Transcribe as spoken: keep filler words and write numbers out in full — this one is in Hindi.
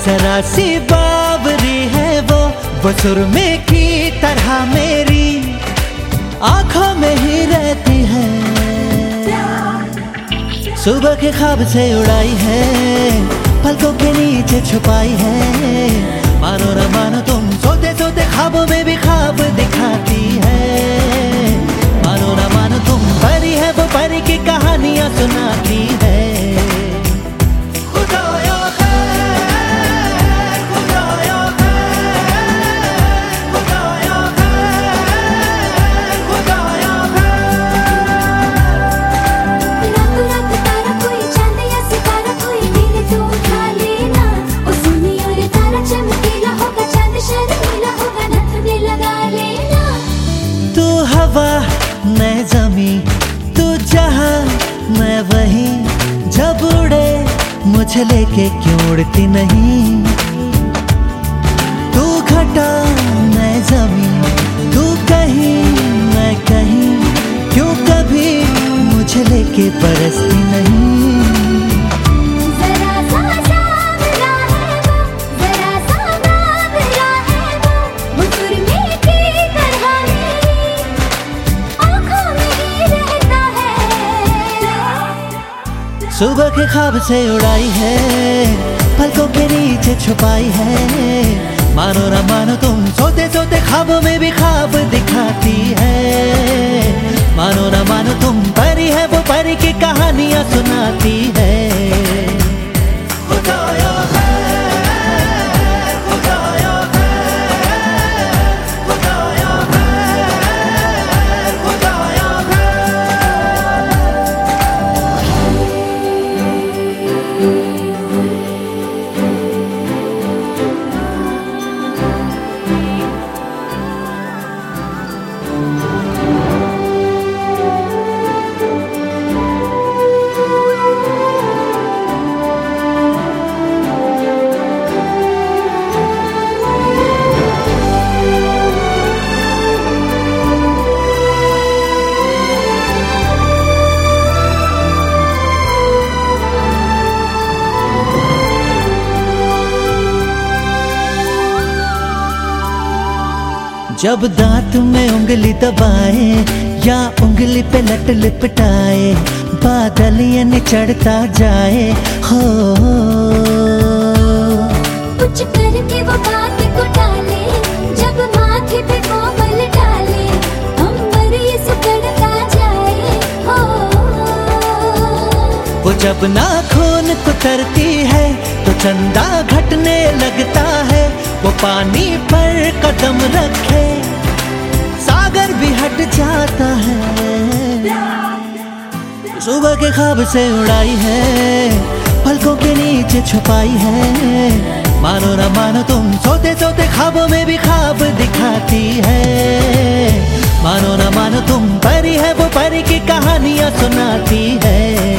जरा सी बावरी है वो वो सुरमे की तरह मेरी आंखों में ही रहती है। सुबह के ख्वाब से उड़ाई है, पलकों के नीचे छुपाई है। मानो न मानो तुम सोते सोते ख्वाबों में भी ख्वाब दिखाती है। मानो न मानो तुम परी है वो परी की कहानियां सुनाती है। मैं जमी तू जहां मैं वहीं, जब उड़े मुझे लेके क्यों उड़ती नहीं। तू घटा मैं जमी तू कहीं मैं कहीं, क्यों कभी मुझे लेके बरसती नहीं। सुबह के ख्वाब से उड़ाई है, पलकों के नीचे छुपाई है। मानो न मानो तुम सोते सोते ख्वाबों में भी ख्वाब दिखाती है। मानो न मानो तुम परी है वो परी की कहानियां सुनाती है। जब दांत में उंगली दबाए या उंगली पे लट लिपटाए, बादल ये निचढ़ता जाए हो। कुछ करके वो बात को टाले, जब माथे पे कोमल डाले, अंबर ये सुकड़ता जाए हो। वो जब नाखून कुतरती है तो चंदा घटने लगता है। वो पानी पर कदम रखे सागर भी हट जाता है। सुबह के ख्वाब से उड़ाई है, पलकों के नीचे छुपाई है। मानो न मानो तुम सोते सोते ख्वाबों में भी ख्वाब दिखाती है। मानो न मानो तुम परी है वो परी की कहानियां सुनाती है।